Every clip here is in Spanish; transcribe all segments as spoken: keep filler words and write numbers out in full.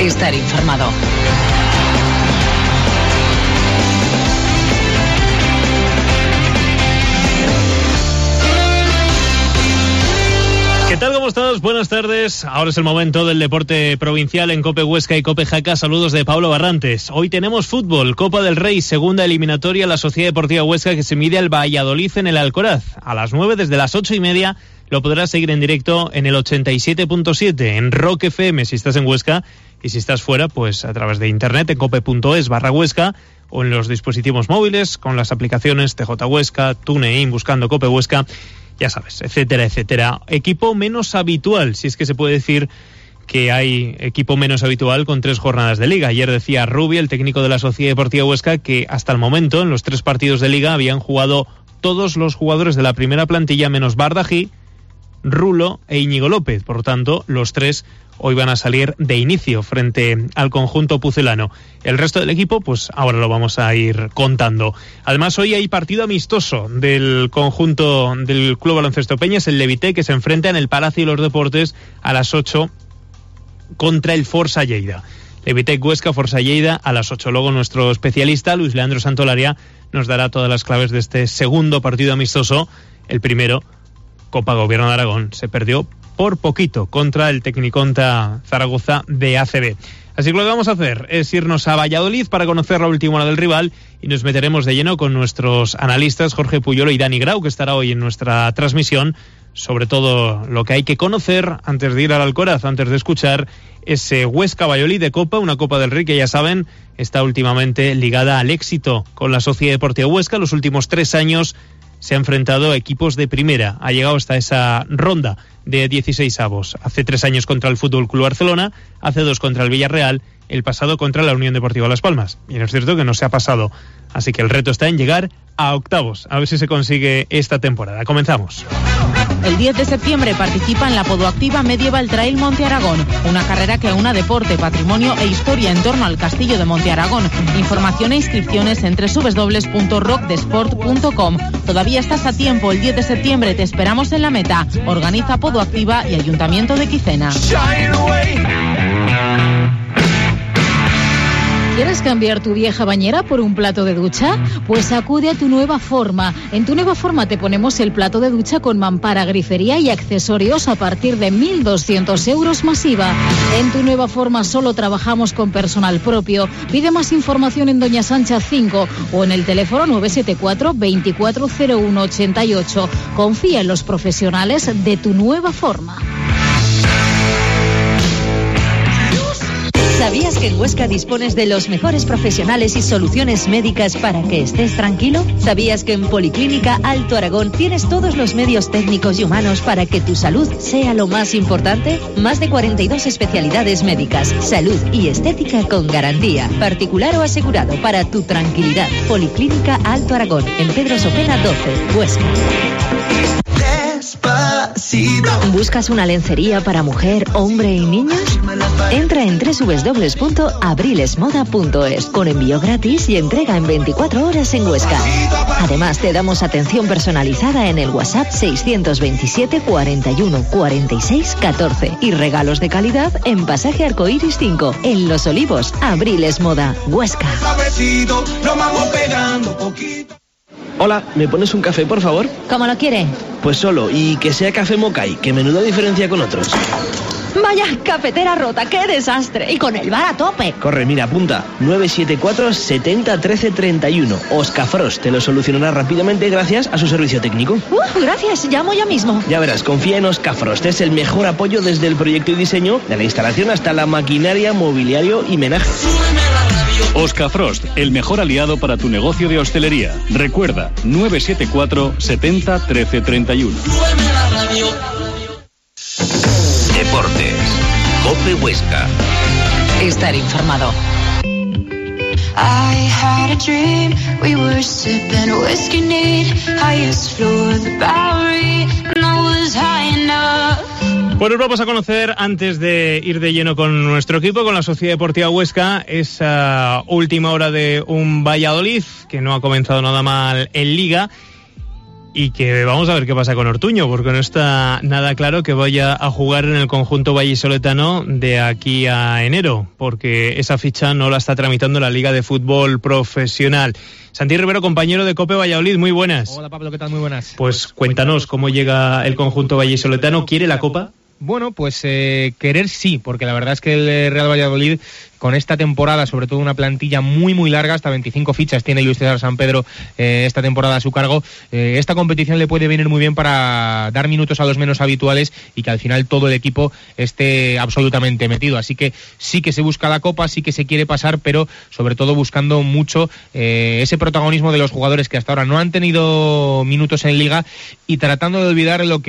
Estar informado. ¿Qué tal? ¿Cómo estás? Buenas tardes. Ahora es el momento del deporte provincial en Cope Huesca y Cope Jaca. Saludos de Pablo Barrantes. Hoy tenemos fútbol, Copa del Rey, segunda eliminatoria, la Sociedad Deportiva Huesca que se mide al Valladolid en el Alcoraz. A las nueve, desde las ocho y media, lo podrás seguir en directo en el ochenta y siete punto siete, en Rock F M si estás en Huesca, y si estás fuera, pues a través de internet en cope.es barra Huesca, o en los dispositivos móviles con las aplicaciones T J Huesca, TuneIn, buscando Cope Huesca, ya sabes, etcétera, etcétera. Equipo menos habitual, si es que se puede decir que hay equipo menos habitual con tres jornadas de Liga. Ayer decía Rubi, el técnico de la Sociedad Deportiva Huesca, que hasta el momento, en los tres partidos de Liga, habían jugado todos los jugadores de la primera plantilla, menos Bardají, Rulo e Íñigo López. Por lo tanto, los tres hoy van a salir de inicio frente al conjunto pucelano. El resto del equipo, pues ahora lo vamos a ir contando. Además, hoy hay partido amistoso del conjunto del Club Baloncesto Peñas, el Levité, que se enfrenta en el Palacio de los Deportes a las ocho contra el Forza Lleida. Levité Huesca, Forza Lleida a las ocho. Luego nuestro especialista, Luis Leandro Santolaria, nos dará todas las claves de este segundo partido amistoso. El primero, Copa Gobierno de Aragón, se perdió por poquito contra el Tecniconta Zaragoza de A C B. Así que lo que vamos a hacer es irnos a Valladolid para conocer la última hora del rival y nos meteremos de lleno con nuestros analistas Jorge Puyolo y Dani Grau, que estará hoy en nuestra transmisión, sobre todo lo que hay que conocer antes de ir al Alcoraz, antes de escuchar ese Huesca Valladolid de Copa, una Copa del Rey que ya saben está últimamente ligada al éxito con la Sociedad Deportiva Huesca. Los últimos tres años se ha enfrentado a equipos de primera, ha llegado hasta esa ronda de dieciséis avos. Hace tres años contra el Fútbol Club Barcelona, hace dos contra el Villarreal, el pasado contra la Unión Deportiva Las Palmas. Y no es cierto que no se ha pasado. Así que el reto está en llegar a octavos. A ver si se consigue esta temporada. Comenzamos. El diez de septiembre participa en la Podoactiva Medieval Trail Monte Aragón, una carrera que aúna deporte, patrimonio e historia en torno al castillo de Monte Aragón. Información e inscripciones en doble u doble u doble u punto rock de sport punto com. Todavía estás a tiempo, el diez de septiembre te esperamos en la meta. Organiza Podoactiva y Ayuntamiento de Quicena. ¿Quieres cambiar tu vieja bañera por un plato de ducha? Pues acude a Tu Nueva Forma. En Tu Nueva Forma te ponemos el plato de ducha con mampara, grifería y accesorios a partir de mil doscientos euros masiva. En Tu Nueva Forma solo trabajamos con personal propio. Pide más información en Doña Sancha cinco o en el teléfono nueve siete cuatro, veinticuatro cero uno ochenta y ocho. Confía en los profesionales de Tu Nueva Forma. ¿Sabías que en Huesca dispones de los mejores profesionales y soluciones médicas para que estés tranquilo? ¿Sabías que en Policlínica Alto Aragón tienes todos los medios técnicos y humanos para que tu salud sea lo más importante? Más de cuarenta y dos especialidades médicas, salud y estética con garantía, particular o asegurado para tu tranquilidad. Policlínica Alto Aragón, en Pedro Sopena doce, Huesca. ¿Buscas una lencería para mujer, hombre y niños? Entra en doble u doble u doble u punto abrilesmoda punto es con envío gratis y entrega en veinticuatro horas en Huesca. Además te damos atención personalizada en el WhatsApp seiscientos veintisiete, cuarenta y uno, cuarenta y seis, catorce y regalos de calidad en Pasaje Arcoiris cinco, en Los Olivos. Abriles Moda, Huesca. Hola, ¿me pones un café, por favor? ¿Cómo lo quiere? Pues solo, y que sea café Mokai, que menuda diferencia con otros. Vaya, cafetera rota, qué desastre. Y con el bar a tope. Corre, mira, apunta. nueve siete cuatro, setenta, trece, treinta y uno. Oscafrost te lo solucionará rápidamente gracias a su servicio técnico. Uh, gracias, llamo ya mismo. Ya verás, confía en Oscafrost. Es el mejor apoyo desde el proyecto y diseño, de la instalación hasta la maquinaria, mobiliario y menaje. Oscafrost, el mejor aliado para tu negocio de hostelería. Recuerda, nueve siete cuatro, setenta, trece, treinta y uno. Deportes. Cope Huesca. Estar informado. I had a dream, we were sipping whiskey neat, highest floor of the Bowery, and I was high enough. Bueno, vamos a conocer, antes de ir de lleno con nuestro equipo, con la Sociedad Deportiva Huesca, esa última hora de un Valladolid que no ha comenzado nada mal en Liga y que vamos a ver qué pasa con Ortuño, porque no está nada claro que vaya a jugar en el conjunto vallisoletano de aquí a enero, porque esa ficha no la está tramitando la Liga de Fútbol Profesional. Santi Rivero, compañero de COPE Valladolid, muy buenas. Hola Pablo, ¿qué tal? Muy buenas. Pues cuéntanos cómo llega el conjunto vallisoletano. ¿Quiere la Copa? Bueno, pues eh, querer sí, porque la verdad es que el Real Valladolid, con esta temporada, sobre todo una plantilla muy muy larga, hasta veinticinco fichas tiene Luis César Sampedro eh, esta temporada a su cargo, eh, esta competición le puede venir muy bien para dar minutos a los menos habituales y que al final todo el equipo esté absolutamente metido. Así que sí que se busca la Copa, sí que se quiere pasar, pero sobre todo buscando mucho eh, ese protagonismo de los jugadores que hasta ahora no han tenido minutos en Liga y tratando de olvidar lo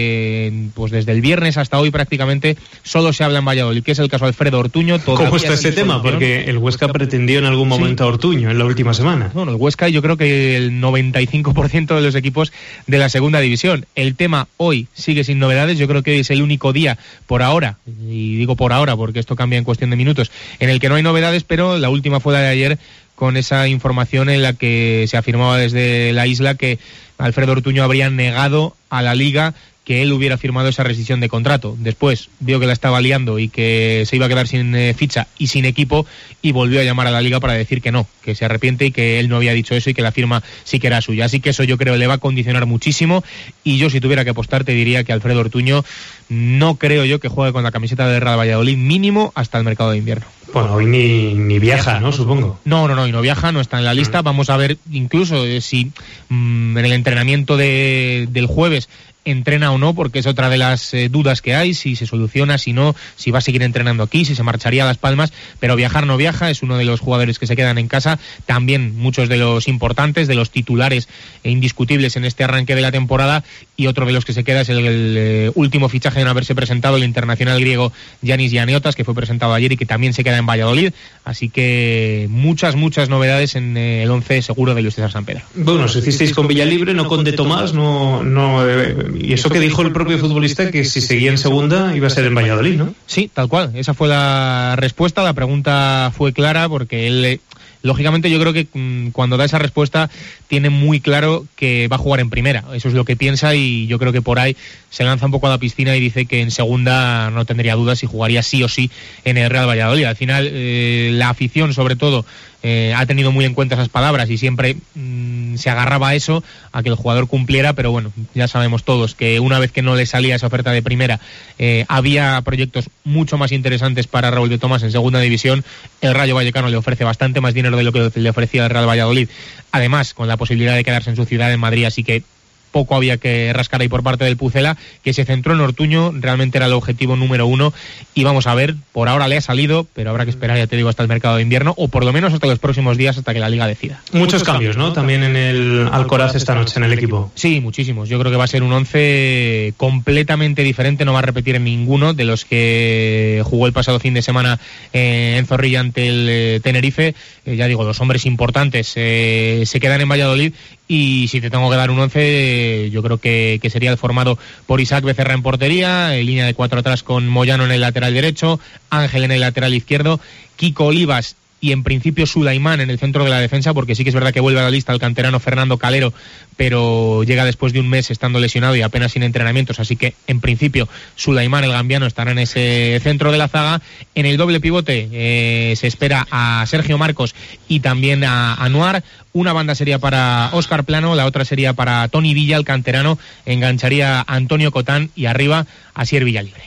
que pues desde el viernes hasta hoy prácticamente solo se habla en Valladolid, que es el caso de Alfredo Ortuño. ¿Cómo está ese tema? Porque el Huesca pretendió en algún momento sí. a Ortuño en la última semana. Bueno, el Huesca yo creo que el noventa y cinco por ciento de los equipos de la segunda división. El tema hoy sigue sin novedades, yo creo que hoy es el único día por ahora, y digo por ahora porque esto cambia en cuestión de minutos, en el que no hay novedades, pero la última fue la de ayer con esa información en la que se afirmaba desde la isla que Alfredo Ortuño habría negado a la Liga que él hubiera firmado esa rescisión de contrato. Después vio que la estaba liando y que se iba a quedar sin eh, ficha y sin equipo y volvió a llamar a la Liga para decir que no, que se arrepiente y que él no había dicho eso y que la firma sí que era suya. Así que eso yo creo le va a condicionar muchísimo y yo si tuviera que apostar te diría que Alfredo Ortuño no creo yo que juegue con la camiseta de Real Valladolid mínimo hasta el mercado de invierno. Bueno, hoy ni, ni viaja, ¿no? Supongo. No, no, no, y no viaja, no está en la lista. Vamos a ver incluso eh, si mmm, en el entrenamiento de, del jueves entrena o no, porque es otra de las eh, dudas que hay, si se soluciona, si no, si va a seguir entrenando aquí, si se marcharía a Las Palmas, pero viajar no viaja, es uno de los jugadores que se quedan en casa, también muchos de los importantes, de los titulares e indiscutibles en este arranque de la temporada, y otro de los que se queda es el, el eh, último fichaje en haberse presentado, el internacional griego Yanis Gianniotas, que fue presentado ayer y que también se queda en Valladolid, así que muchas, muchas novedades en eh, el once seguro de Luis César Sampedro. Bueno, os hicisteis con Villalibre, no con De Tomás, no... no eh, y eso que dijo el propio futbolista, que si seguía en segunda iba a ser en Valladolid, ¿no? Sí, tal cual, esa fue la respuesta, la pregunta fue clara porque él, lógicamente yo creo que mmm, cuando da esa respuesta tiene muy claro que va a jugar en primera, eso es lo que piensa y yo creo que por ahí se lanza un poco a la piscina y dice que en segunda no tendría dudas y jugaría sí o sí en el Real Valladolid. Al final eh, la afición sobre todo Eh, ha tenido muy en cuenta esas palabras y siempre mmm, se agarraba a eso, a que el jugador cumpliera, pero bueno, ya sabemos todos que una vez que no le salía esa oferta de primera, eh, había proyectos mucho más interesantes para Raúl de Tomás en segunda división. El Rayo Vallecano le ofrece bastante más dinero de lo que le ofrecía el Real Valladolid, además con la posibilidad de quedarse en su ciudad, en Madrid, así que poco había que rascar ahí por parte del Pucela, que se centró en Ortuño, realmente era el objetivo número uno y vamos a ver, por ahora le ha salido, pero habrá que esperar, ya te digo, hasta el mercado de invierno o por lo menos hasta los próximos días hasta que la Liga decida. Muchos, Muchos cambios, ¿no? También en el Alcoraz esta noche en el equipo. Sí, muchísimos. Yo creo que va a ser un once completamente diferente, no va a repetir en ninguno de los que jugó el pasado fin de semana eh, en Zorrilla ante el eh, Tenerife. Eh, ya digo, los hombres importantes eh, se quedan en Valladolid. Y si te tengo que dar un once, yo creo que, que sería el formado por Isaac Becerra en portería, en línea de cuatro atrás con Moyano en el lateral derecho, Ángel en el lateral izquierdo, Kiko Olivas y en principio Sulaimán en el centro de la defensa, porque sí que es verdad que vuelve a la lista el canterano Fernando Calero, pero llega después de un mes estando lesionado y apenas sin entrenamientos, así que en principio Sulaimán, el gambiano, estará en ese centro de la zaga. En el doble pivote eh, se espera a Sergio Marcos y también a Anuar. Una banda sería para Óscar Plano, la otra sería para Toni Villa, el canterano, engancharía a Antonio Cotán y arriba a Sier Villalibre.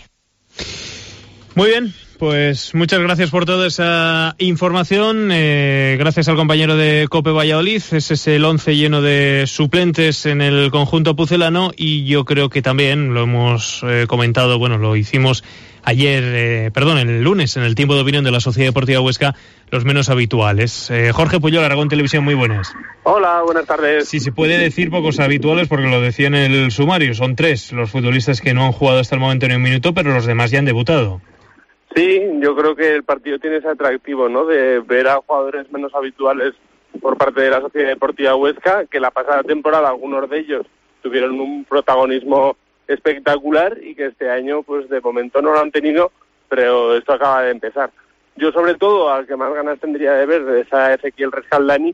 Muy bien. Pues muchas gracias por toda esa información, eh, gracias al compañero de COPE Valladolid. Ese es el once lleno de suplentes en el conjunto pucelano y yo creo que también lo hemos eh, comentado, bueno, lo hicimos ayer, eh, perdón, el lunes en el tiempo de opinión de la Sociedad Deportiva Huesca, los menos habituales. Eh, Jorge Puyol, Aragón Televisión, muy buenas. Hola, buenas tardes. Si se puede decir pocos habituales porque lo decía en el sumario, son tres los futbolistas que no han jugado hasta el momento ni un minuto, pero los demás ya han debutado. Sí, yo creo que el partido tiene ese atractivo, ¿no?, de ver a jugadores menos habituales por parte de la Sociedad Deportiva Huesca, que la pasada temporada algunos de ellos tuvieron un protagonismo espectacular y que este año, pues de momento no lo han tenido, pero esto acaba de empezar. Yo sobre todo, al que más ganas tendría de ver es a Ezequiel Rescaldani,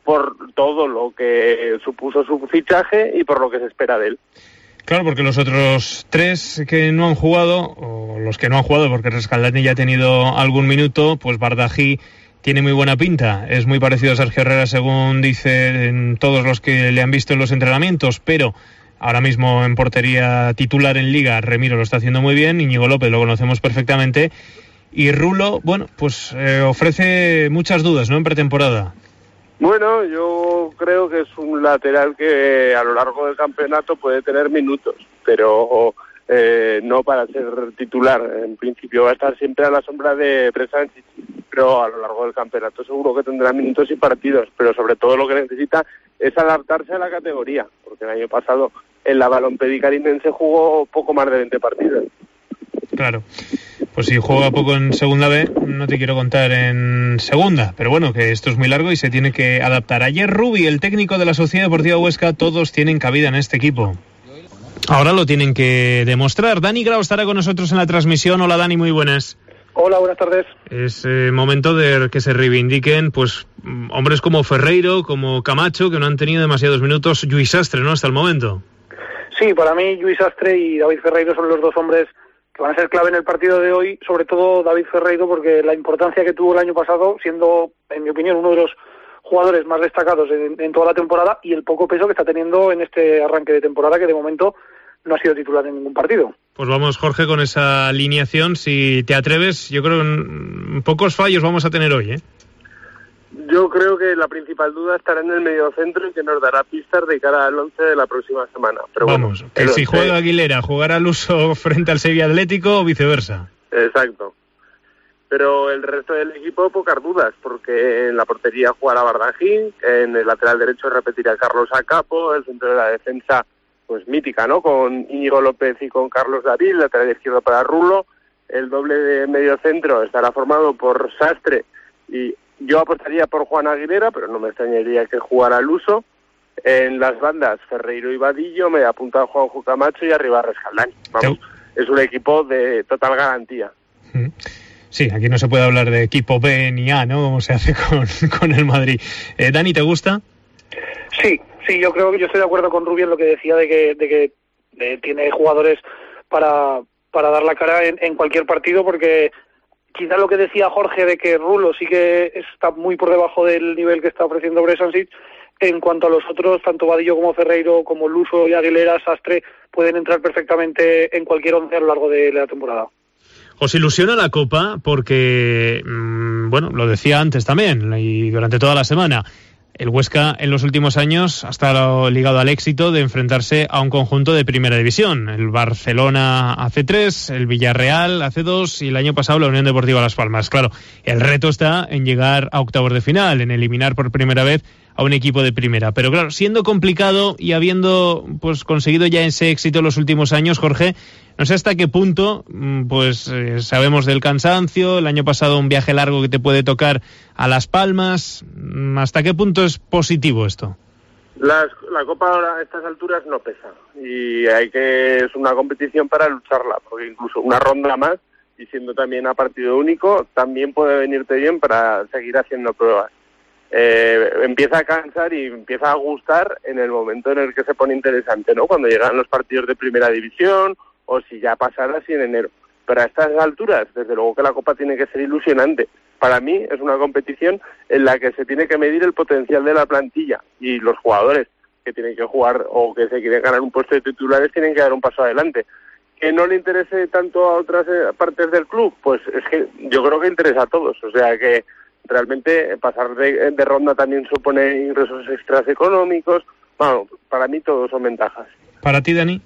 por todo lo que supuso su fichaje y por lo que se espera de él. Claro, porque los otros tres que no han jugado, o los que no han jugado porque Rescaldani ya ha tenido algún minuto, pues Bardají tiene muy buena pinta, es muy parecido a Sergio Herrera según dicen todos los que le han visto en los entrenamientos, pero ahora mismo en portería titular en Liga, Remiro lo está haciendo muy bien, Íñigo López lo conocemos perfectamente, y Rulo, bueno, pues eh, ofrece muchas dudas, ¿no?, en pretemporada. Bueno, yo creo que es un lateral que a lo largo del campeonato puede tener minutos, pero eh, no para ser titular. En principio va a estar siempre a la sombra de Bresansic, pero a lo largo del campeonato seguro que tendrá minutos y partidos, pero sobre todo lo que necesita es adaptarse a la categoría, porque el año pasado en la Balompedi Carinense jugó poco más de veinte partidos. Claro, pues si juega poco en segunda B, no te quiero contar en segunda, pero bueno, que esto es muy largo y se tiene que adaptar. Ayer Rubi, el técnico de la Sociedad Deportiva Huesca, todos tienen cabida en este equipo. Ahora lo tienen que demostrar. Dani Grau estará con nosotros en la transmisión. Hola Dani, muy buenas. Hola, buenas tardes. Es eh, momento de que se reivindiquen pues hombres como Ferreiro, como Camacho, que no han tenido demasiados minutos. Lluís Sastre, ¿no?, hasta el momento. Sí, para mí Lluís Sastre y David Ferreiro son los dos hombres que van a ser clave en el partido de hoy, sobre todo David Ferreiro, porque la importancia que tuvo el año pasado, siendo, en mi opinión, uno de los jugadores más destacados en, en toda la temporada, y el poco peso que está teniendo en este arranque de temporada, que de momento no ha sido titular en ningún partido. Pues vamos, Jorge, con esa alineación, si te atreves. Yo creo que pocos fallos vamos a tener hoy, ¿eh? Yo creo que la principal duda estará en el mediocentro y que nos dará pistas de cara al once de la próxima semana. Pero vamos, bueno, que si once... juega Aguilera, jugará al uso frente al Sevilla Atlético o viceversa. Exacto. Pero el resto del equipo, pocas dudas, porque en la portería jugará Bardají, en el lateral derecho repetirá Carlos Acapo, el centro de la defensa, pues mítica, ¿no?, con Íñigo López y con Carlos David, lateral izquierdo para Rulo. El doble de mediocentro estará formado por Sastre y yo apostaría por Juan Aguilera, pero no me extrañaría que jugara al uso. En las bandas, Ferreiro y Vadillo, me apunta Juanjo Camacho y arriba Rescaldani. Vamos, es un equipo de total garantía. Sí, aquí no se puede hablar de equipo B ni A, ¿no?, como se hace con, con el Madrid. Eh, Dani, ¿te gusta? Sí, sí, yo creo que yo estoy de acuerdo con Rubí en lo que decía de que, de que de, tiene jugadores para, para dar la cara en, en cualquier partido, porque quizá lo que decía Jorge de que Rulo sí que está muy por debajo del nivel que está ofreciendo Bresansic. En cuanto a los otros, tanto Vadillo como Ferreiro, como Luso y Aguilera, Sastre, pueden entrar perfectamente en cualquier once a lo largo de la temporada. ¿Os ilusiona la Copa? Porque, mmm, bueno, lo decía antes también y durante toda la semana, el Huesca en los últimos años ha estado ligado al éxito de enfrentarse a un conjunto de primera división. El Barcelona A C tres, el Villarreal A C dos y el año pasado la Unión Deportiva Las Palmas. Claro, el reto está en llegar a octavos de final, en eliminar por primera vez a un equipo de primera. Pero claro, siendo complicado y habiendo pues conseguido ya ese éxito en los últimos años, Jorge, no sé hasta qué punto, pues eh, sabemos del cansancio, el año pasado un viaje largo que te puede tocar a Las Palmas, ¿hasta qué punto es positivo esto? Las, la Copa ahora a estas alturas no pesa y hay que es una competición para lucharla, porque incluso una ronda más y siendo también a partido único también puede venirte bien para seguir haciendo pruebas. Eh, empieza a cansar y empieza a gustar en el momento en el que se pone interesante, ¿no?, cuando llegan los partidos de primera división o si ya pasara así en enero. Pero a estas alturas, desde luego que la Copa tiene que ser ilusionante. Para mí es una competición en la que se tiene que medir el potencial de la plantilla y los jugadores que tienen que jugar o que se quieren ganar un puesto de titulares tienen que dar un paso adelante. Que no le interese tanto a otras partes del club, pues es que yo creo que interesa a todos. O sea que realmente pasar de, de ronda también supone ingresos extras económicos. Bueno, para mí todos son ventajas. ¿Para ti, Dani?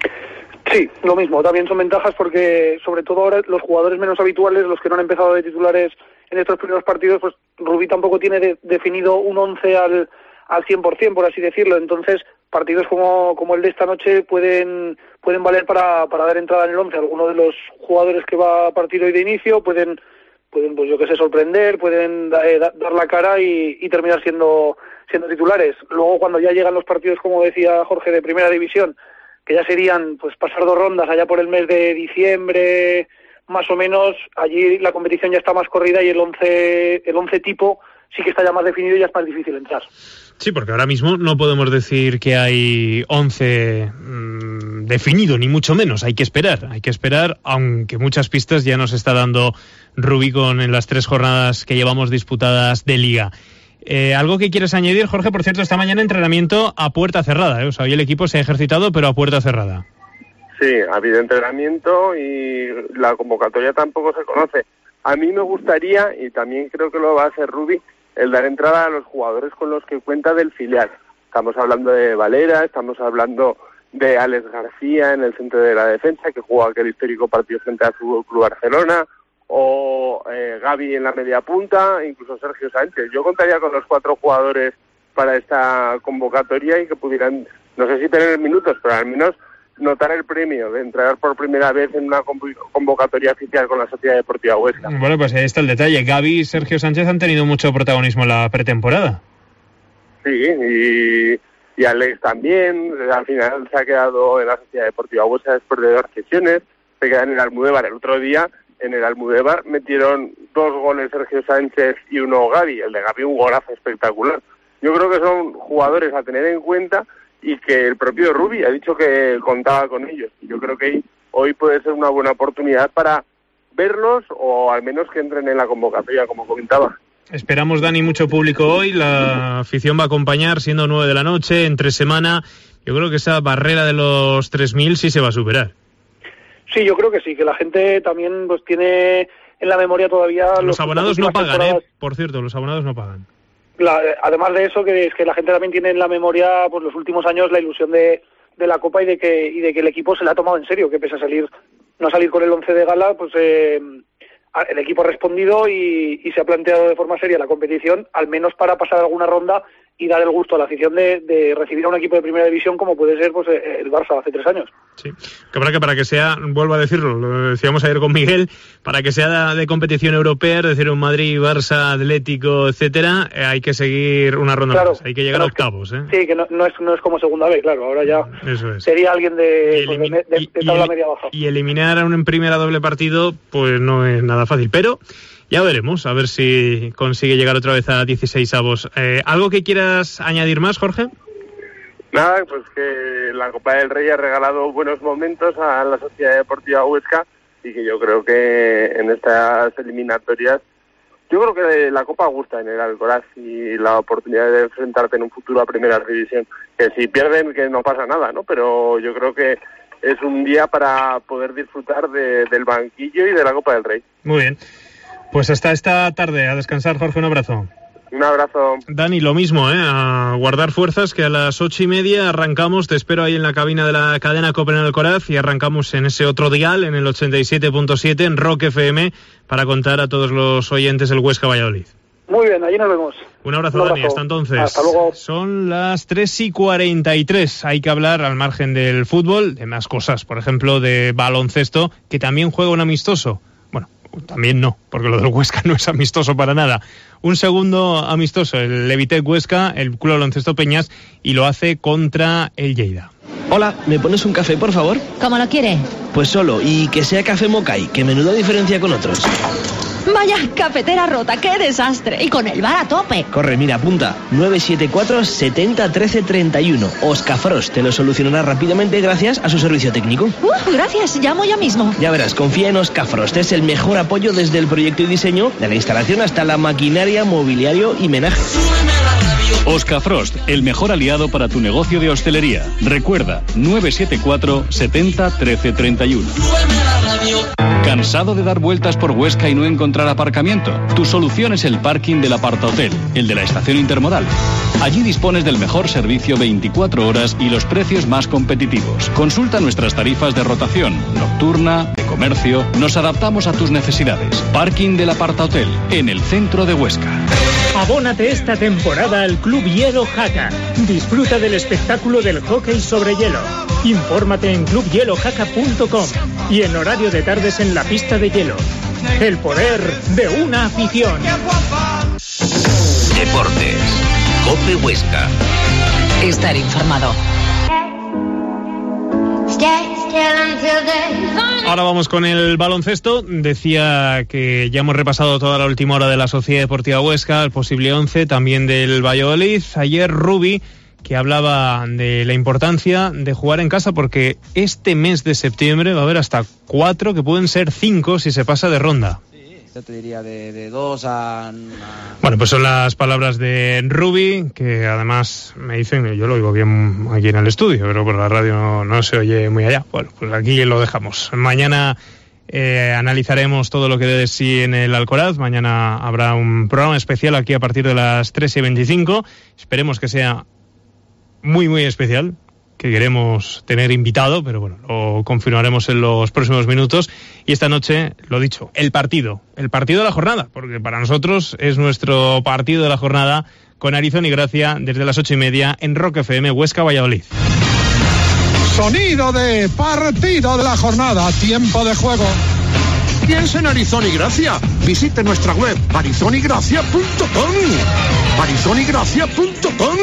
Sí, lo mismo, también son ventajas porque sobre todo ahora los jugadores menos habituales, los que no han empezado de titulares en estos primeros partidos, pues Rubí tampoco tiene de, definido un once al, al cien por ciento, por así decirlo. Entonces, partidos como, como el de esta noche pueden pueden valer para, para dar entrada en el once a alguno de los jugadores que va a partir hoy de inicio, pueden pueden pues yo que sé sorprender, pueden eh, da, dar la cara y, y terminar siendo siendo titulares. Luego cuando ya llegan los partidos, como decía Jorge, de primera división, que ya serían pues pasar dos rondas allá por el mes de diciembre, más o menos, allí la competición ya está más corrida y el once el once tipo sí que está ya más definido y ya es más difícil entrar. Sí, porque ahora mismo no podemos decir que hay once mmm, definido, ni mucho menos. Hay que esperar, hay que esperar, aunque muchas pistas ya nos está dando Rubicon en las tres jornadas que llevamos disputadas de Liga. Eh, ¿Algo que quieres añadir, Jorge? Por cierto, esta mañana entrenamiento a puerta cerrada, ¿eh? O sea, hoy el equipo se ha ejercitado, pero a puerta cerrada. Sí, ha habido entrenamiento y la convocatoria tampoco se conoce. A mí me gustaría, y también creo que lo va a hacer Rubi, el dar entrada a los jugadores con los que cuenta del filial. Estamos hablando de Valera, estamos hablando de Alex García en el centro de la defensa, que jugó aquel histórico partido frente al Fútbol Club Barcelona, o eh, Gavi en la media punta, incluso Sergio Sánchez. Yo contaría con los cuatro jugadores para esta convocatoria y que pudieran, no sé si tener minutos, pero al menos notar el premio de entrar por primera vez en una convocatoria oficial con la Sociedad Deportiva Huesca. Bueno, pues ahí está el detalle. Gavi y Sergio Sánchez han tenido mucho protagonismo en la pretemporada. Sí, y, y Alex también. Al final se ha quedado en la Sociedad Deportiva Huesca después de dos sesiones. Se queda en el Almudévar. El otro día en el Almudévar metieron dos goles Sergio Sánchez y uno Gavi. El de Gavi un golazo espectacular. Yo creo que son jugadores a tener en cuenta y que el propio Rubi ha dicho que contaba con ellos. Yo creo que hoy puede ser una buena oportunidad para verlos o al menos que entren en la convocatoria, como comentaba. Esperamos, Dani, mucho público hoy. La afición va a acompañar, siendo nueve de la noche, entre semana. Yo creo que esa barrera de los tres mil sí se va a superar. Sí, yo creo que sí, que la gente también pues tiene en la memoria todavía... Los, los abonados no pagan, temporadas. ¿eh? Por cierto, los abonados no pagan. La, además de eso, que es que la gente también tiene en la memoria pues los últimos años la ilusión de, de la Copa y de que y de que el equipo se la ha tomado en serio, que pese a salir no salir con el once de gala, pues eh, el equipo ha respondido y, y se ha planteado de forma seria la competición, al menos para pasar alguna ronda y dar el gusto a la afición de, de recibir a un equipo de primera división como puede ser pues el Barça hace tres años. Sí, que para que para que sea, vuelvo a decirlo, lo decíamos ayer con Miguel, para que sea de competición europea, es decir, un Madrid, Barça, Atlético, etcétera, eh, hay que seguir una ronda claro, más, hay que llegar a octavos, ¿eh? Sí, que no, no es no es como segunda vez, claro, ahora ya Eso es. Sería alguien de, elimi- pues, de, de, de tabla media baja. Y eliminar a un en primera doble partido, pues no es nada fácil, pero ya veremos, a ver si consigue llegar otra vez a dieciséis avos. Eh, ¿Algo que quieras añadir más, Jorge? Nada, pues que la Copa del Rey ha regalado buenos momentos a la Sociedad Deportiva Huesca y que yo creo que en estas eliminatorias, yo creo que la Copa gusta en el Alcoraz y la oportunidad de enfrentarte en un futuro a Primera División. Que si pierden, que no pasa nada, ¿no? Pero yo creo que es un día para poder disfrutar de, del banquillo y de la Copa del Rey. Muy bien. Pues hasta esta tarde, a descansar, Jorge, un abrazo. Un abrazo. Dani, lo mismo, ¿eh? A guardar fuerzas, que a las ocho y media arrancamos, te espero ahí en la cabina de la cadena COPE en Alcoraz y arrancamos en ese otro dial, en el ochenta y siete punto siete, en Rock F M, para contar a todos los oyentes el Huesca Valladolid. Muy bien, allí nos vemos. Un abrazo, Un abrazo. Dani, hasta entonces. Hasta luego. Son las tres y cuarenta y tres. Hay que hablar, al margen del fútbol, de más cosas. Por ejemplo, de baloncesto, que también juega un amistoso. Bueno, también no, porque lo del Huesca no es amistoso para nada. Un segundo amistoso, el Levitec Huesca, el Club Baloncesto Peñas, y lo hace contra el Lleida. Hola, ¿me pones un café, por favor? ¿Cómo lo quiere? Pues solo, y que sea café Mokai, que menuda diferencia con otros. Vaya, cafetera rota, qué desastre. Y con el bar a tope. Corre, mira, apunta. nueve siete cuatro, setenta, trece, treinta y uno. Oscafrost te lo solucionará rápidamente gracias a su servicio técnico. Uh, gracias, llamo ya mismo. Ya verás, confía en Oscafrost. Es el mejor apoyo desde el proyecto y diseño, de la instalación hasta la maquinaria, mobiliario y menaje. Oscafrost, el mejor aliado para tu negocio de hostelería. Recuerda, nueve siete cuatro, setenta, trece, treinta y uno. ¿Cansado de dar vueltas por Huesca y no encontrar aparcamiento? Tu solución es el parking del Apartahotel, el de la estación intermodal. Allí dispones del mejor servicio veinticuatro horas y los precios más competitivos. Consulta nuestras tarifas de rotación, nocturna, de comercio. Nos adaptamos a tus necesidades. Parking del Apartahotel, en el centro de Huesca. Abónate esta temporada al Club Hielo Jaca. Disfruta del espectáculo del hockey sobre hielo. Infórmate en club hielo jaca punto com y en horario de tardes en la pista de hielo. El poder de una afición. Deportes. COPE Huesca. Estar informado. Stay, Ahora vamos con el baloncesto. Decía que ya hemos repasado toda la última hora de la Sociedad Deportiva Huesca, el posible once, también del Valladolid. Ayer Rubi, que hablaba de la importancia de jugar en casa, porque este mes de septiembre va a haber hasta cuatro, que pueden ser cinco si se pasa de ronda. Yo te diría de, de dos a, a... Bueno, pues son las palabras de Rubi, que además me dicen, yo lo oigo bien aquí en el estudio, pero por la radio no, no se oye muy allá. Bueno, pues aquí lo dejamos. Mañana eh, analizaremos todo lo que dé de sí en el Alcoraz. Mañana habrá un programa especial aquí a partir de las tres y veinticinco. Esperemos que sea muy, muy especial, que queremos tener invitado, pero bueno, lo confirmaremos en los próximos minutos. Y esta noche, lo dicho, el partido, el partido de la jornada, porque para nosotros es nuestro partido de la jornada, con Arizón y Gracia, desde las ocho y media en Rock F M, Huesca, Valladolid. Sonido de partido de la jornada, tiempo de juego. Piensa en Arizón y Gracia. Visite nuestra web arizón y gracia punto com. arizón y gracia punto com.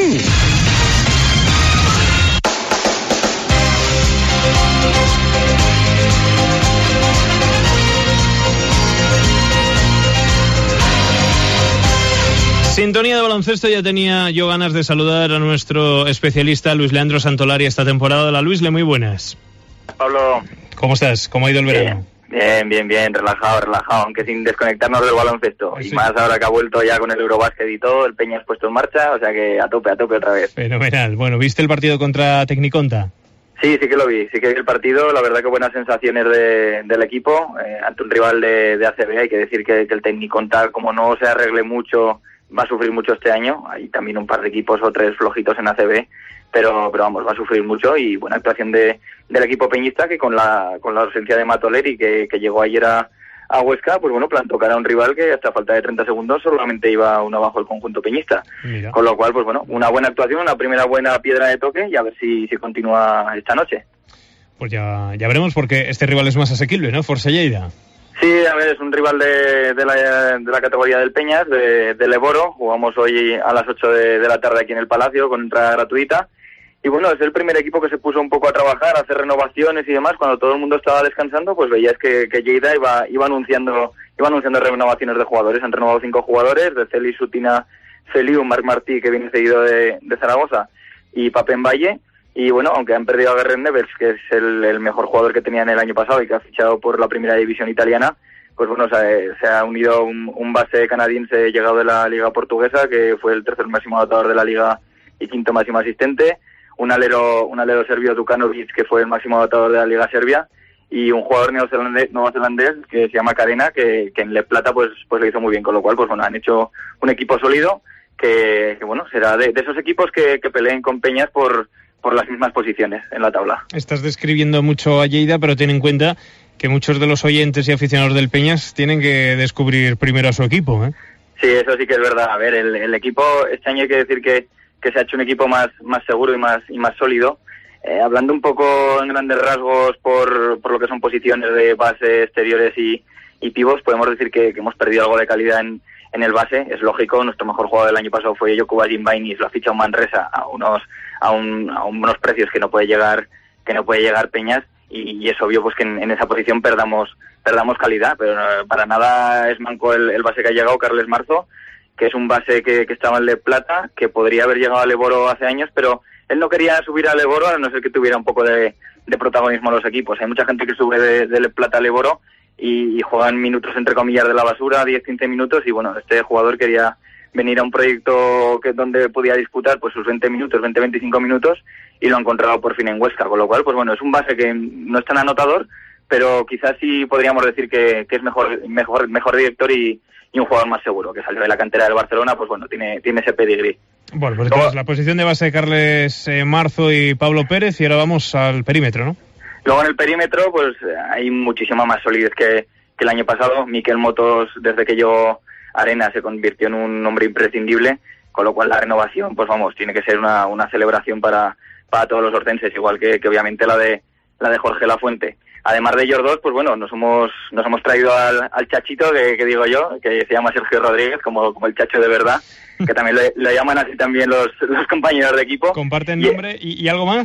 Sintonía de baloncesto. Ya tenía yo ganas de saludar a nuestro especialista Luis Leandro Santolari esta temporada. Hola Luis, muy buenas. Pablo. ¿Cómo estás? ¿Cómo ha ido el verano? Bien, bien, bien, relajado, relajado, aunque sin desconectarnos del baloncesto. Sí. Y más ahora que ha vuelto ya con el Eurobásquet y todo, el Peñas puesto en marcha, o sea que a tope, a tope otra vez. Fenomenal. Bueno, ¿viste el partido contra Tecniconta? Sí, sí que lo vi, sí que vi el partido, la verdad que buenas sensaciones de, del equipo, eh, ante un rival de, de A C B. Hay que decir que, que el Tecniconta, como no se arregle mucho, va a sufrir mucho este año. Hay también un par de equipos o tres flojitos en A C B, pero pero vamos, va a sufrir mucho. Y buena actuación de del equipo peñista, que con la con la ausencia de Matoleri, que, que llegó ayer a, a Huesca, pues bueno, plantó cara a un rival que hasta falta de treinta segundos solamente iba uno abajo el conjunto peñista. Mira. Con lo cual, pues bueno, una buena actuación, una primera buena piedra de toque, y a ver si, si continúa esta noche. Pues ya, ya veremos, porque este rival es más asequible, ¿no? Forza Lleida. Sí, a ver, es un rival de, de, la, de la categoría del Peñas, de, de Leboro. Jugamos hoy a las ocho de, de la tarde aquí en el Palacio, con entrada gratuita. Y bueno, es el primer equipo que se puso un poco a trabajar, a hacer renovaciones y demás. Cuando todo el mundo estaba descansando, pues veías que, que Lleida iba, iba anunciando iba anunciando renovaciones de jugadores. Han renovado cinco jugadores, de Celi, Sutina, Feliu, Marc Martí, que viene seguido de, de Zaragoza, y Papen Valle. Y bueno, aunque han perdido a Guerrero Nevers, que es el, el mejor jugador que tenían el año pasado y que ha fichado por la primera división italiana, pues bueno, se, se ha unido un, un base canadiense llegado de la liga portuguesa, que fue el tercer máximo anotador de la liga y quinto máximo asistente, un alero, un alero serbio, Dukanovic, que fue el máximo anotador de la liga serbia, y un jugador neozelandés, neozelandés que se llama Carena, que, que en Le Plata pues, pues lo hizo muy bien, con lo cual pues bueno, han hecho un equipo sólido, que, que bueno, será de, de esos equipos que, que peleen con Peñas por por las mismas posiciones en la tabla. Estás describiendo mucho a Lleida, pero ten en cuenta que muchos de los oyentes y aficionados del Peñas tienen que descubrir primero a su equipo, ¿eh? Sí, eso sí que es verdad. A ver, el, el equipo, este año hay que decir que, que se ha hecho un equipo más, más seguro y más, y más sólido. Eh, hablando un poco en grandes rasgos por, por lo que son posiciones de base, exteriores y, y pivos, podemos decir que, que hemos perdido algo de calidad en, en el base. Es lógico, nuestro mejor jugador del año pasado fue Jokuba Jimbainis, lo ha fichado Manresa a unos a, un, a unos precios que no puede llegar que no puede llegar Peñas, y, y es obvio pues que en, en esa posición perdamos perdamos calidad, pero no, para nada es manco el, el base que ha llegado, Carles Marzo, que es un base que, que estaba en Le Plata, que podría haber llegado a Leboro hace años, pero él no quería subir a Leboro, a no ser que tuviera un poco de, de protagonismo en los equipos. Hay mucha gente que sube de, de Le Plata a Leboro y, y juegan minutos entre comillas de la basura, diez quince minutos, y bueno, este jugador quería venir a un proyecto que donde podía disputar pues sus veinte minutos, veinte veinticinco minutos, y lo ha encontrado por fin en Huesca, con lo cual pues bueno, es un base que no es tan anotador, pero quizás sí podríamos decir que, que es mejor mejor mejor director y, y un jugador más seguro, que salió de la cantera del Barcelona, pues bueno, tiene tiene ese pedigrí. Bueno, pues entonces la posición de base de Carles eh, Marzo y Pablo Pérez, y ahora vamos al perímetro, ¿no? Luego en el perímetro pues hay muchísima más solidez que, que el año pasado. Miquel Motos, desde que llegó Arena, se convirtió en un hombre imprescindible, con lo cual la renovación, pues vamos, tiene que ser una, una celebración para, para todos los hortenses, igual que, que obviamente la de la de Jorge Lafuente. Además de ellos dos, pues bueno, nos hemos nos hemos traído al, al chachito, que, que digo yo, que se llama Sergio Rodríguez, como, como el chacho de verdad, que también lo, lo llaman así también los, los compañeros de equipo. ¿Comparten nombre y, y algo más?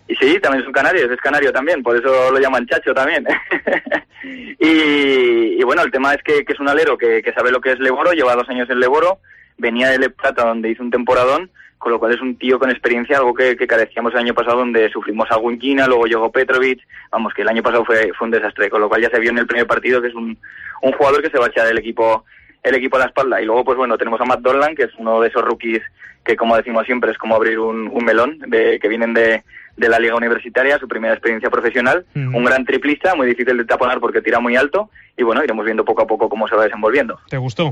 Y sí, también son canarios, es canario también, por eso lo llaman Chacho también. y, y bueno, el tema es que, que es un alero que, que sabe lo que es Leboro, lleva dos años en Leboro, venía de Le Plata donde hizo un temporadón, con lo cual es un tío con experiencia, algo que, que carecíamos el año pasado, donde sufrimos a Gunquina, luego llegó Petrovic, vamos, que el año pasado fue, fue un desastre, con lo cual ya se vio en el primer partido que es un, un jugador que se va a echar el equipo el equipo a la espalda. Y luego, pues bueno, tenemos a Matt Dolan, que es uno de esos rookies que, como decimos siempre, es como abrir un, un melón, de, que vienen de, de la liga universitaria, su primera experiencia profesional, mm. un gran triplista, muy difícil de taponar porque tira muy alto, y bueno, iremos viendo poco a poco cómo se va desenvolviendo. ¿Te gustó?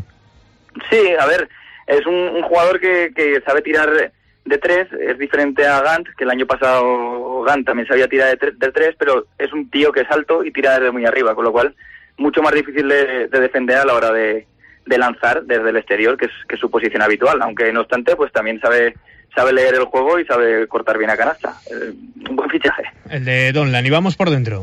Sí, a ver, es un, un jugador que, que sabe tirar de tres, es diferente a Gant, que el año pasado Gant también sabía tirar de, tre- de tres, pero es un tío que es alto y tira desde muy arriba, con lo cual mucho más difícil de, de defender a la hora de, de lanzar desde el exterior, que es, que es su posición habitual, aunque no obstante, pues también sabe sabe leer el juego y sabe cortar bien a canasta. Eh, un buen fichaje. El de Donlan, y vamos por dentro.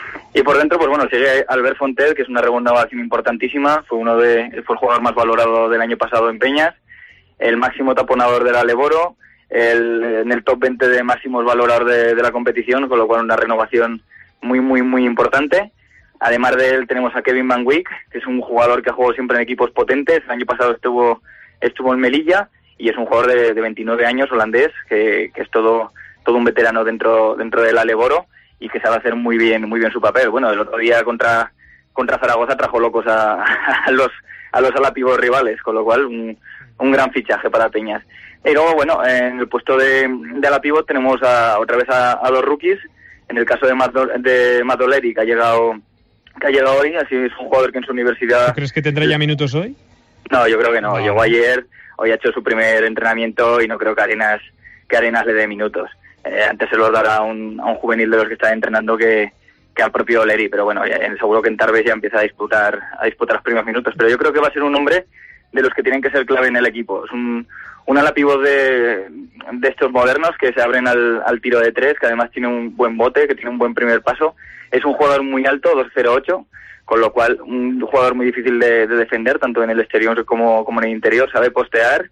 Y por dentro, pues bueno, sigue Albert Fontet, que es una renovación importantísima, fue uno de fue el jugador más valorado del año pasado en Peñas, el máximo taponador de la Leboro, el, en el top veinte de máximos valorador de, de la competición, con lo cual una renovación muy, muy, muy importante. Además de él tenemos a Kevin Van Wyk, que es un jugador que ha jugado siempre en equipos potentes, el año pasado estuvo estuvo en Melilla, y es un jugador de, de veintinueve años, holandés, que, que es todo todo un veterano dentro dentro de la Leboro, y que sabe hacer muy bien muy bien su papel. Bueno, el otro día contra contra Zaragoza trajo locos a, a los a los alapivos rivales, con lo cual un, un gran fichaje para Peñas. Y luego, bueno, en el puesto de, de alapivot tenemos a, otra vez a, a los rookies. En el caso de Matt, de Matt O'Leary, que ha llegado que ha llegado hoy, así es un jugador que en su universidad... ¿Tú crees que tendrá ya minutos hoy? No, yo creo que no. no. Llegó ayer, hoy ha hecho su primer entrenamiento y no creo que Arenas que Arenas le dé minutos. Eh, antes se los dará a un, a un juvenil de los que está entrenando que, que al propio O'Leary, pero bueno, ya, seguro que en Tarbes ya empieza a disputar a disputar los primeros minutos. Pero yo creo que va a ser un hombre de los que tienen que ser clave en el equipo. Es un, un ala pívot de, de estos modernos que se abren al, al tiro de tres, que además tiene un buen bote, que tiene un buen primer paso. Es un jugador muy alto, dos cero ocho, con lo cual un jugador muy difícil de, de defender, tanto en el exterior como, como en el interior, sabe postear.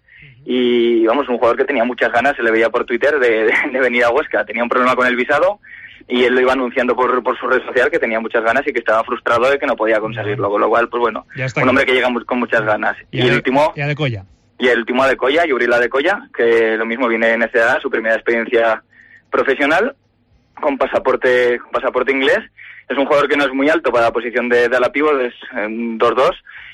Y vamos, un jugador que tenía muchas ganas, se le veía por Twitter, de, de, de venir a Huesca. Tenía un problema con el visado y él lo iba anunciando por, por su red social, que tenía muchas ganas y que estaba frustrado de que no podía conseguirlo, con lo cual, pues bueno, un hombre que llega con muchas ganas. Y, y el último... Y Adecoya. Y el último Adecoya, Yubril Adecoya, que lo mismo viene en N C A A, su primera experiencia profesional, con pasaporte con pasaporte inglés. Es un jugador que no es muy alto para la posición de, de ala pívot, es dos dos.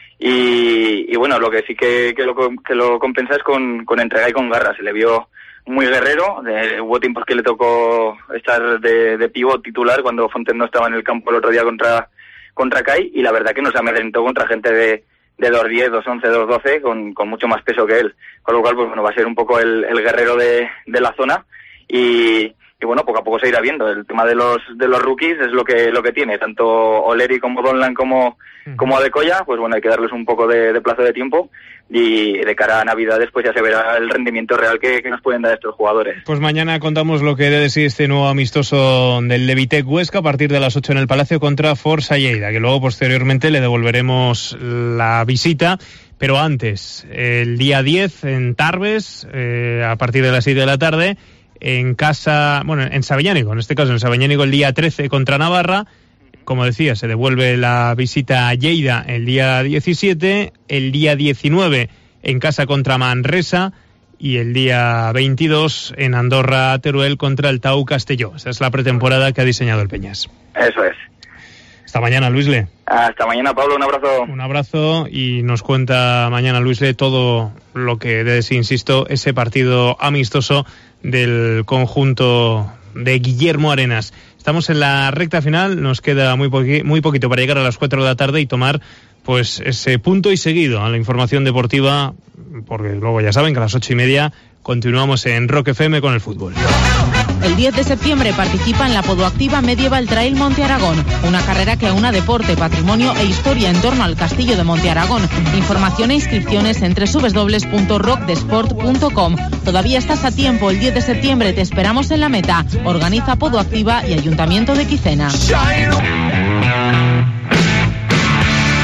Y, y bueno, lo que sí que, que, lo, que lo compensa es con, con entrega y con garra. Se le vio muy guerrero. De, hubo tiempos que le tocó estar de, de pívot titular cuando Fontes no estaba en el campo el otro día contra contra C A I, y la verdad que no se amedrentó contra gente de, de dos diez, dos once, dos doce con, con mucho más peso que él. Con lo cual, pues bueno, va a ser un poco el, el guerrero de, de la zona, y, y bueno, poco a poco se irá viendo. El tema de los de los rookies es lo que lo que tiene, tanto O'Leary como Donlan como como Adecoya, pues bueno, hay que darles un poco de, de plazo de tiempo, y de cara a Navidades pues ya se verá el rendimiento real que, que nos pueden dar estos jugadores. Pues mañana contamos lo que dé de sí este nuevo amistoso del Levitec Huesca a partir de las ocho en el Palacio contra Forza Lleida, que luego posteriormente le devolveremos la visita. Pero antes, el día diez en Tarbes, eh, a partir de las seis de la tarde, en casa, bueno, en Sabiñánigo, en este caso en Sabiñánigo el día trece contra Navarra. Como decía, se devuelve la visita a Lleida el día diecisiete, el día diecinueve en casa contra Manresa y el día veintidós en Andorra Teruel contra el Tau Castelló. Esa es la pretemporada que ha diseñado el Peñas. Eso es. Hasta mañana, Luisle. Hasta mañana, Pablo, un abrazo. Un abrazo, y nos cuenta mañana Luisle todo lo que, desde, insisto, ese partido amistoso del conjunto de Guillermo Arenas. Estamos en la recta final, nos queda muy, poqui- muy poquito para llegar a las cuatro de la tarde y tomar pues ese punto y seguido a la información deportiva, porque luego ya saben que a las ocho y media continuamos en Rock F M con el fútbol. El diez de septiembre participa en la Podoactiva Medieval Trail Monte Aragón, una carrera que aúna deporte, patrimonio e historia en torno al castillo de Monte Aragón. Información e inscripciones en doble u doble u doble u punto rock de sport punto com. Todavía estás a tiempo, el diez de septiembre te esperamos en la meta. Organiza Podoactiva y Ayuntamiento de Quicena.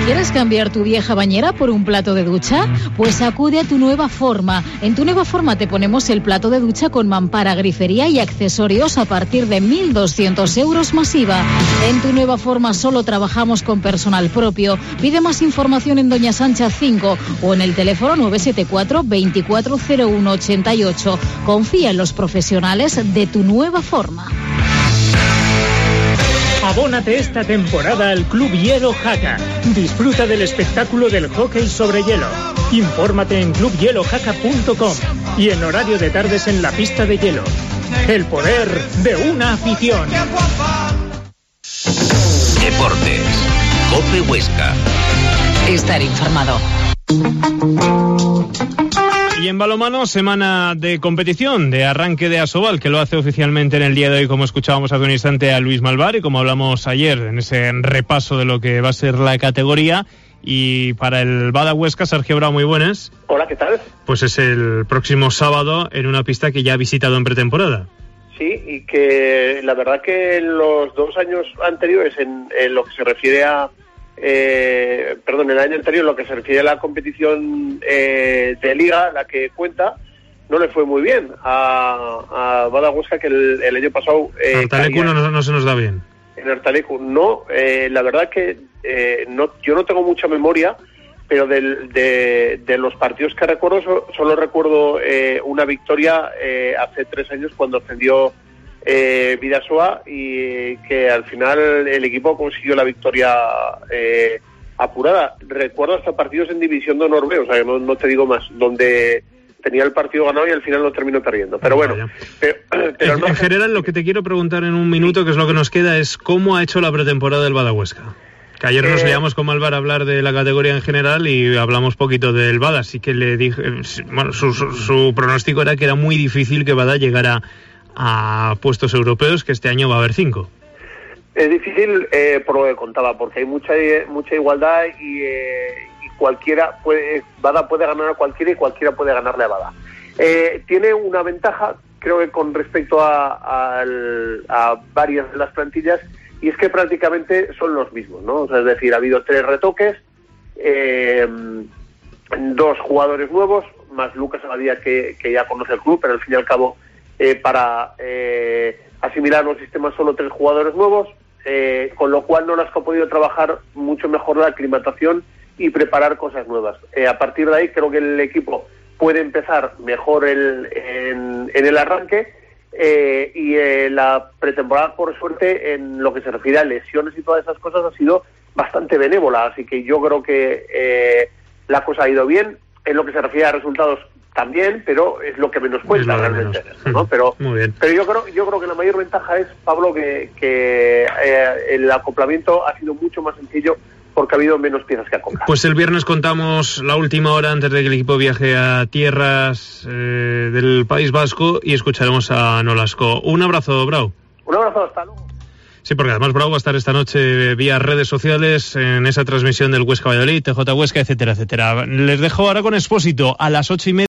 ¿Quieres cambiar tu vieja bañera por un plato de ducha? Pues acude a Tu Nueva Forma. En Tu Nueva Forma te ponemos el plato de ducha con mampara, grifería y accesorios a partir de mil doscientos euros masiva. En Tu Nueva Forma solo trabajamos con personal propio. Pide más información en Doña Sancha cinco o en el teléfono nueve siete cuatro, veinticuatro cero uno ochenta y ocho. Confía en los profesionales de Tu Nueva Forma. Abónate esta temporada al Club Hielo Jaca. Disfruta del espectáculo del hockey sobre hielo. Infórmate en club hielo jaca punto com y en horario de tardes en la pista de hielo. El poder de una afición. Deportes. COPE Huesca. Estar informado. Y en balonmano, semana de competición, de arranque de Asobal, que lo hace oficialmente en el día de hoy, como escuchábamos hace un instante a Luis Malvar, y como hablamos ayer en ese repaso de lo que va a ser la categoría. Y para el Bada Huesca, Sergio Bravo, muy buenas. Hola, ¿qué tal? Pues es el próximo sábado en una pista que ya ha visitado en pretemporada. Sí, y que la verdad que en los dos años anteriores, en, en lo que se refiere a... Eh, perdón, el año anterior, lo que se refiere a la competición eh, de liga, la que cuenta, no le fue muy bien a, a Bada Huesca, que el, el año pasado... Eh, Artalecu no, no se nos da bien. En Artalecu no, eh, la verdad que eh, no, yo no tengo mucha memoria, pero del, de, de los partidos que recuerdo, so, solo recuerdo eh, una victoria eh, hace tres años cuando ascendió Eh, Bidasoa, y que al final el equipo consiguió la victoria eh, apurada. Recuerdo hasta partidos en División de Honor B, o sea que no, no te digo más, donde tenía el partido ganado y al final lo terminó perdiendo. Pero bueno, pero, pero en, en general lo que te quiero preguntar en un minuto, que es lo que nos queda, es cómo ha hecho la pretemporada del Bada Huesca. Que ayer nos eh, liamos con Malvar a hablar de la categoría en general y hablamos poquito del Bada, así que le dije, bueno, su, su, su pronóstico era que era muy difícil que Bada llegara a puestos europeos, que este año va a haber cinco. Es difícil eh, por lo que contaba, porque hay mucha mucha igualdad y, eh, y cualquiera puede, Bada puede ganar a cualquiera y cualquiera puede ganarle a Bada. Eh, tiene una ventaja, creo que con respecto a, a, a varias de las plantillas, y es que prácticamente son los mismos, ¿no? O sea, es decir, ha habido tres retoques, eh, dos jugadores nuevos, más Lucas Abadía, que, que ya conoce el club, pero al fin y al cabo Eh, para eh, asimilar los sistemas solo tres jugadores nuevos, eh, con lo cual no las ha podido trabajar mucho mejor la aclimatación y preparar cosas nuevas. Eh, a partir de ahí creo que el equipo puede empezar mejor el, en, en el arranque eh, y eh, la pretemporada, por suerte, en lo que se refiere a lesiones y todas esas cosas, ha sido bastante benévola, así que yo creo que eh, la cosa ha ido bien. En lo que se refiere a resultados también, pero es lo que menos cuenta realmente, ¿no? Pero, Muy bien. pero yo creo, yo creo que la mayor ventaja es, Pablo, que, que eh, el acoplamiento ha sido mucho más sencillo porque ha habido menos piezas que acoplar. Pues el viernes contamos la última hora antes de que el equipo viaje a tierras eh, del País Vasco y escucharemos a Nolasco. Un abrazo, Brau. Un abrazo, hasta luego. Sí, porque además Brau va a estar esta noche vía redes sociales en esa transmisión del Huesca Valladolid, T J Huesca, etcétera, etcétera. Les dejo ahora con Expósito a las ocho y media.